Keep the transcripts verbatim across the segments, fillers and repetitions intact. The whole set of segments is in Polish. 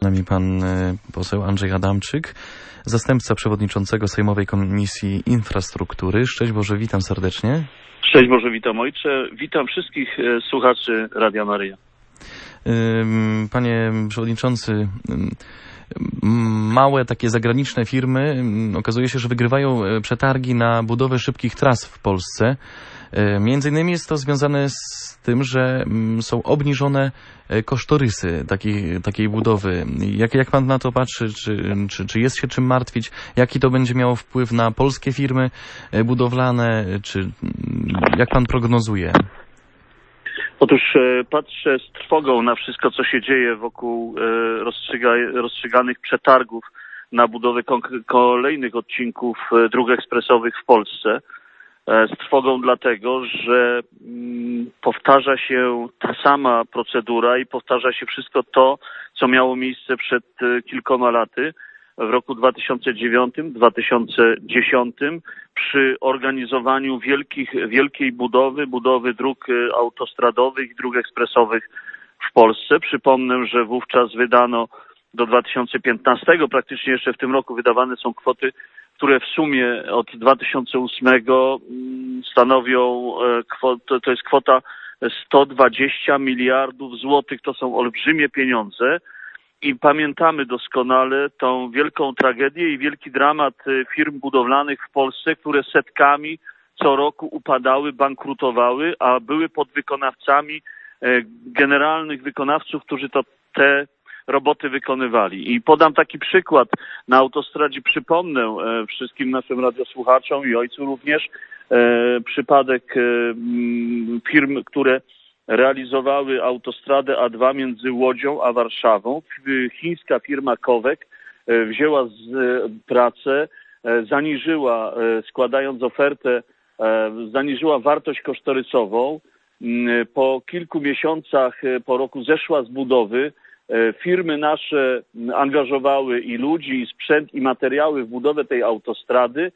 nami pan poseł Andrzej Adamczyk, zastępca przewodniczącego Sejmowej Komisji Infrastruktury. Szczęść Boże, witam serdecznie. Szczęść Boże, witam ojcze. Witam wszystkich słuchaczy Radia Maryja. Panie przewodniczący, małe takie zagraniczne firmy okazuje się, że wygrywają przetargi na budowę szybkich tras w Polsce. Między innymi jest to związane z tym, że są obniżone kosztorysy takiej, takiej budowy. Jak, jak pan na to patrzy? Czy, czy, czy jest się czym martwić? Jaki to będzie miało wpływ na polskie firmy budowlane? Czy jak pan prognozuje? Otóż patrzę z trwogą na wszystko, co się dzieje wokół rozstrzyga, rozstrzyganych przetargów na budowę kolejnych odcinków dróg ekspresowych w Polsce. Z trwogą dlatego, że powtarza się ta sama procedura i powtarza się wszystko to, co miało miejsce przed kilkoma laty, w roku dwa tysiące dziewiątym, dwa tysiące dziesiątym, przy organizowaniu wielkich, wielkiej budowy, budowy dróg autostradowych i dróg ekspresowych w Polsce. Przypomnę, że wówczas wydano do dwa tysiące piętnastego, praktycznie jeszcze w tym roku wydawane są kwoty, które w sumie od dwa tysiące ósmego stanowią, to jest kwota sto dwadzieścia miliardów złotych. To są olbrzymie pieniądze i pamiętamy doskonale tą wielką tragedię i wielki dramat firm budowlanych w Polsce, które setkami co roku upadały, bankrutowały, a były podwykonawcami generalnych wykonawców, którzy to te roboty wykonywali. I podam taki przykład. Na autostradzie przypomnę e, wszystkim naszym radiosłuchaczom i ojcu również e, przypadek e, firm, które realizowały autostradę A dwa między Łodzią a Warszawą. Chińska firma Kowek e, wzięła z, e, pracę, e, zaniżyła, e, składając ofertę, e, zaniżyła wartość kosztorysową. E, po kilku miesiącach, e, po roku zeszła z budowy. Firmy nasze angażowały i ludzi, i sprzęt, i materiały w budowę tej autostrady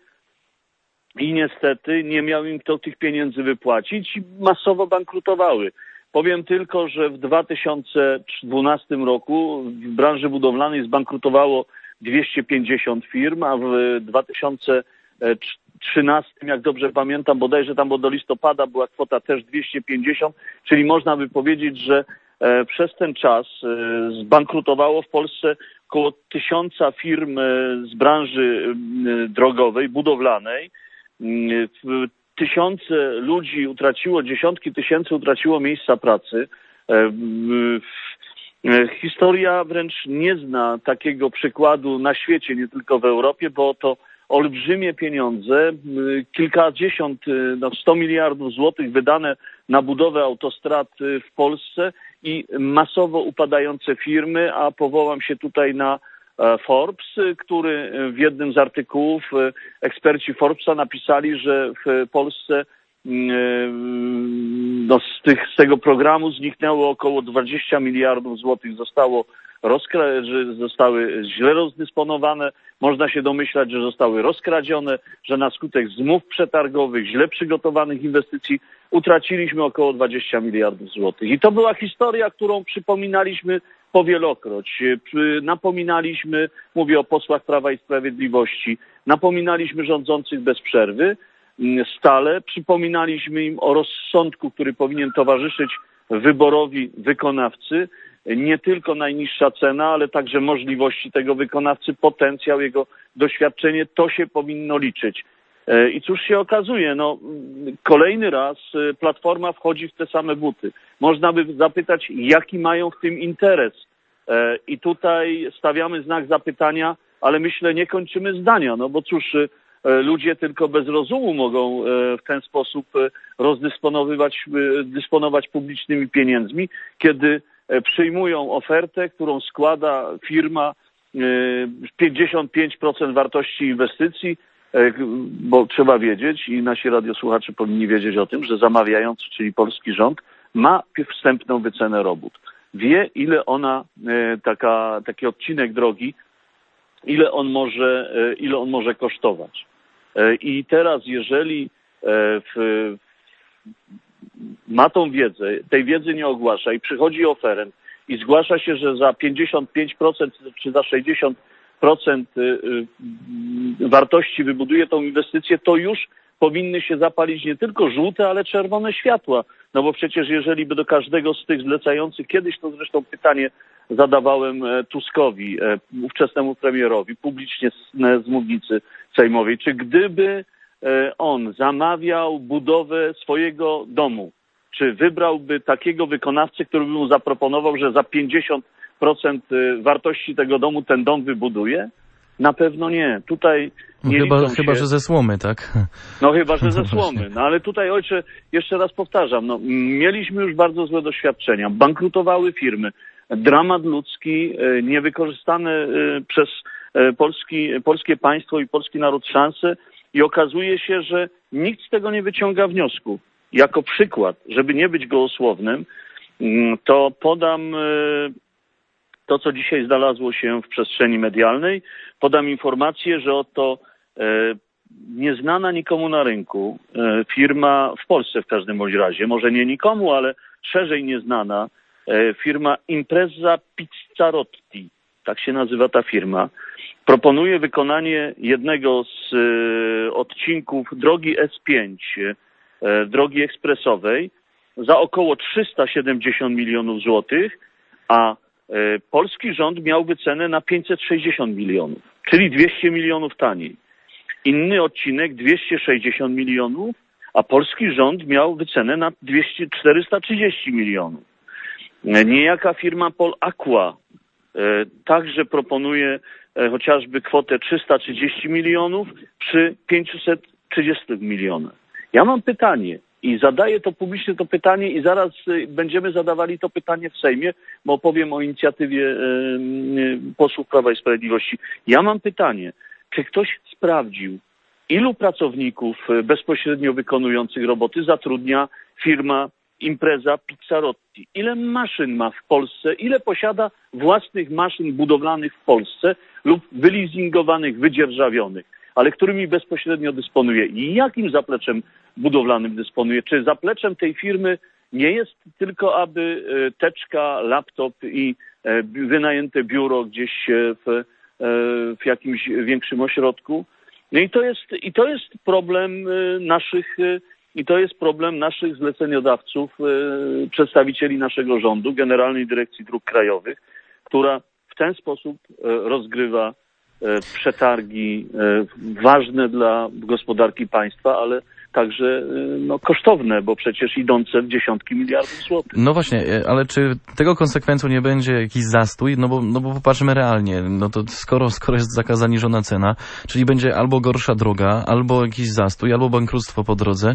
i niestety nie miał im kto tych pieniędzy wypłacić i masowo bankrutowały. Powiem tylko, że w dwa tysiące dwunastym roku w branży budowlanej zbankrutowało dwieście pięćdziesiąt firm, a w dwa tysiące trzynastym, jak dobrze pamiętam, bodajże tam do listopada była kwota też dwieście pięćdziesiąt, czyli można by powiedzieć, że przez ten czas zbankrutowało w Polsce około tysiąca firm z branży drogowej, budowlanej. Tysiące ludzi utraciło, dziesiątki tysięcy utraciło miejsca pracy. Historia wręcz nie zna takiego przykładu na świecie, nie tylko w Europie, bo to olbrzymie pieniądze, kilkadziesiąt, no sto miliardów złotych wydane na budowę autostrad w Polsce i masowo upadające firmy, a powołam się tutaj na Forbes, który w jednym z artykułów eksperci Forbesa napisali, że w Polsce no, z, tych, z tego programu zniknęło około dwadzieścia miliardów złotych, zostało rozkra- że zostały źle rozdysponowane. Można się domyślać, że zostały rozkradzione, że na skutek zmów przetargowych, źle przygotowanych inwestycji utraciliśmy około dwadzieścia miliardów złotych. I to była historia, którą przypominaliśmy powielokroć. Napominaliśmy, mówię o posłach Prawa i Sprawiedliwości, napominaliśmy rządzących bez przerwy. Stale przypominaliśmy im o rozsądku, który powinien towarzyszyć wyborowi wykonawcy. Nie tylko najniższa cena, ale także możliwości tego wykonawcy, potencjał, jego doświadczenie, to się powinno liczyć. I cóż się okazuje, no kolejny raz Platforma wchodzi w te same buty. Można by zapytać, jaki mają w tym interes. I tutaj stawiamy znak zapytania, ale myślę, nie kończymy zdania, no bo cóż, ludzie tylko bez rozumu mogą w ten sposób rozdysponowywać, dysponować publicznymi pieniędzmi, kiedy przyjmują ofertę, którą składa firma, pięćdziesiąt pięć procent wartości inwestycji, bo trzeba wiedzieć i nasi radiosłuchacze powinni wiedzieć o tym, że zamawiający, czyli polski rząd, ma wstępną wycenę robót. Wie, ile ona, taka, taki odcinek drogi, ile on może, ile on może kosztować. I teraz, jeżeli w, ma tą wiedzę, tej wiedzy nie ogłasza i przychodzi oferent i zgłasza się, że za pięćdziesiąt pięć procent czy za sześćdziesiąt procent wartości wybuduje tą inwestycję, to już powinny się zapalić nie tylko żółte, ale czerwone światła. No bo przecież jeżeli by do każdego z tych zlecających, kiedyś to zresztą pytanie zadawałem Tuskowi, ówczesnemu premierowi, publicznie z, z mównicy sejmowej, czy gdyby on zamawiał budowę swojego domu, czy wybrałby takiego wykonawcę, który by mu zaproponował, że za pięćdziesiąt procent wartości tego domu ten dom wybuduje? Na pewno nie. Tutaj nie chyba, liczą chyba się... że ze słomy, tak? No chyba, że ze słomy. No ale tutaj, ojcze, jeszcze raz powtarzam, no, mieliśmy już bardzo złe doświadczenia. Bankrutowały firmy. Dramat ludzki, niewykorzystane przez Polski, polskie państwo i polski naród szanse i okazuje się, że nikt z tego nie wyciąga wniosków. Jako przykład, żeby nie być gołosłownym, to podam to, co dzisiaj znalazło się w przestrzeni medialnej. Podam informację, że oto nieznana nikomu na rynku firma, w Polsce w każdym bądź razie, może nie nikomu, ale szerzej nieznana, firma Impreza Pizzarotti, tak się nazywa ta firma, proponuje wykonanie jednego z odcinków drogi S pięć, drogi ekspresowej, za około trzysta siedemdziesiąt milionów złotych, a polski rząd miał wycenę na pięćset sześćdziesiąt milionów, czyli dwieście milionów taniej. Inny odcinek dwieście sześćdziesiąt milionów, a polski rząd miał wycenę na dwieście, czterysta trzydzieści milionów. Niejaka firma Polaqua także proponuje chociażby kwotę trzysta trzydzieści milionów przy pięćset trzydzieści milionach. Ja mam pytanie i zadaję to publicznie to pytanie i zaraz będziemy zadawali to pytanie w Sejmie, bo opowiem o inicjatywie posłów Prawa i Sprawiedliwości. Ja mam pytanie, czy ktoś sprawdził, ilu pracowników bezpośrednio wykonujących roboty zatrudnia firma Impreza Pizzarotti? Ile maszyn ma w Polsce? Ile posiada własnych maszyn budowlanych w Polsce lub wyleasingowanych, wydzierżawionych, ale którymi bezpośrednio dysponuje? I jakim zapleczem budowlanym dysponuje? Czy zapleczem tej firmy nie jest tylko aby teczka, laptop i wynajęte biuro gdzieś w, w jakimś większym ośrodku? No i to jest, i to jest problem naszych I to jest problem naszych zleceniodawców, przedstawicieli naszego rządu, Generalnej Dyrekcji Dróg Krajowych, która w ten sposób rozgrywa przetargi ważne dla gospodarki państwa, ale także no, kosztowne, bo przecież idące w dziesiątki miliardów złotych. No właśnie, ale czy tego konsekwencją nie będzie jakiś zastój? No bo, no bo popatrzmy realnie, no to skoro, skoro jest taka zaniżona cena, czyli będzie albo gorsza droga, albo jakiś zastój, albo bankructwo po drodze.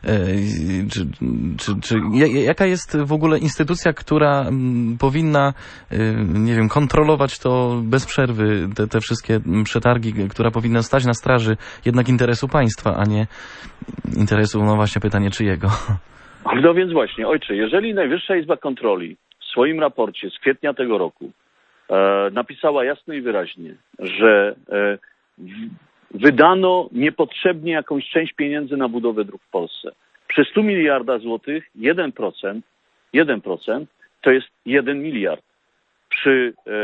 Czy, czy, czy, jaka jest w ogóle instytucja, która powinna, nie wiem, kontrolować to bez przerwy, te, te wszystkie przetargi, która powinna stać na straży jednak interesu państwa, a nie interesu, no właśnie pytanie czyjego? No więc właśnie, ojcze, jeżeli Najwyższa Izba Kontroli w swoim raporcie z kwietnia tego roku e, napisała jasno i wyraźnie, że e, wydano niepotrzebnie jakąś część pieniędzy na budowę dróg w Polsce. Przy stu miliardach złotych jeden procent, jeden procent to jest jeden miliard. Przy e,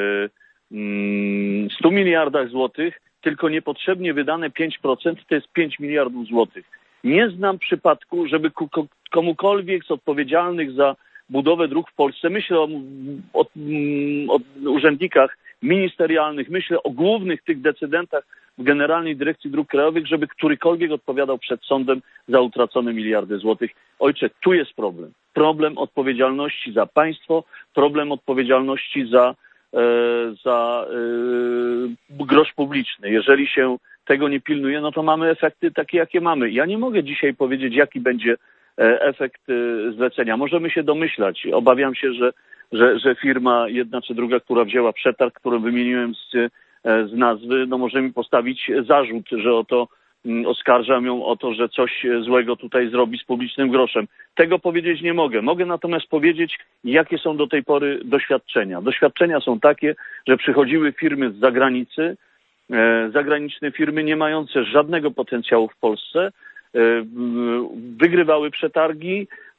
mm, stu miliardach złotych tylko niepotrzebnie wydane pięć procent to jest pięć miliardów złotych. Nie znam przypadku, żeby komukolwiek z odpowiedzialnych za budowę dróg w Polsce, myślę o, o, o urzędnikach ministerialnych, myślę o głównych tych decydentach w Generalnej Dyrekcji Dróg Krajowych, żeby którykolwiek odpowiadał przed sądem za utracone miliardy złotych. Ojcze, tu jest problem. Problem odpowiedzialności za państwo, problem odpowiedzialności za za y, grosz publiczny. Jeżeli się tego nie pilnuje, no to mamy efekty takie, jakie mamy. Ja nie mogę dzisiaj powiedzieć, jaki będzie efekt zlecenia. Możemy się domyślać. Obawiam się, że, że, że firma jedna czy druga, która wzięła przetarg, który wymieniłem z, z nazwy, no może mi postawić zarzut, że oto oskarżam ją o to, że coś złego tutaj zrobi z publicznym groszem. Tego powiedzieć nie mogę. Mogę natomiast powiedzieć, jakie są do tej pory doświadczenia. Doświadczenia są takie, że przychodziły firmy z zagranicy, e, zagraniczne firmy nie mające żadnego potencjału w Polsce, e, wygrywały przetargi,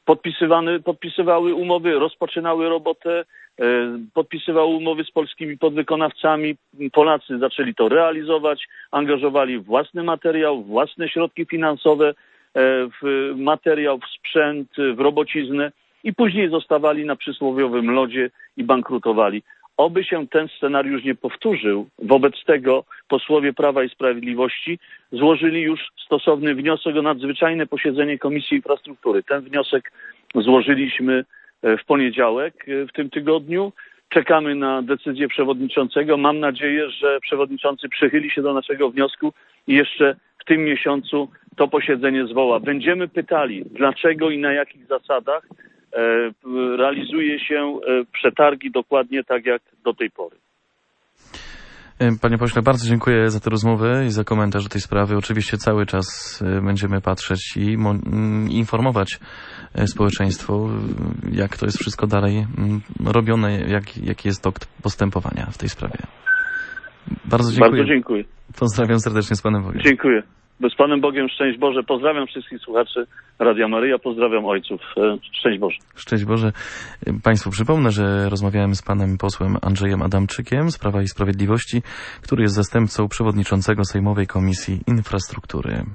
podpisywane, podpisywały umowy, rozpoczynały robotę, podpisywały umowy z polskimi podwykonawcami. Polacy zaczęli to realizować, angażowali własny materiał, własne środki finansowe, w materiał, w sprzęt, w robociznę i później zostawali na przysłowiowym lodzie i bankrutowali. Oby się ten scenariusz nie powtórzył. Wobec tego posłowie Prawa i Sprawiedliwości złożyli już stosowny wniosek o nadzwyczajne posiedzenie Komisji Infrastruktury. Ten wniosek złożyliśmy w poniedziałek w tym tygodniu. Czekamy na decyzję przewodniczącego. Mam nadzieję, że przewodniczący przychyli się do naszego wniosku i jeszcze w tym miesiącu to posiedzenie zwoła. Będziemy pytali, dlaczego i na jakich zasadach realizuje się przetargi dokładnie tak jak do tej pory. Panie pośle, bardzo dziękuję za tę rozmowę i za komentarz do tej sprawy. Oczywiście cały czas będziemy patrzeć i informować społeczeństwo, jak to jest wszystko dalej robione, jak, jaki jest tok postępowania w tej sprawie. Bardzo dziękuję. Bardzo dziękuję. Pozdrawiam serdecznie z Panem Bogiem. Dziękuję. Z Panem Bogiem, szczęść Boże. Pozdrawiam wszystkich słuchaczy Radia Maryja, pozdrawiam ojców. Szczęść Boże. Szczęść Boże. Państwu przypomnę, że rozmawiałem z panem posłem Andrzejem Adamczykiem z Prawa i Sprawiedliwości, który jest zastępcą przewodniczącego Sejmowej Komisji Infrastruktury.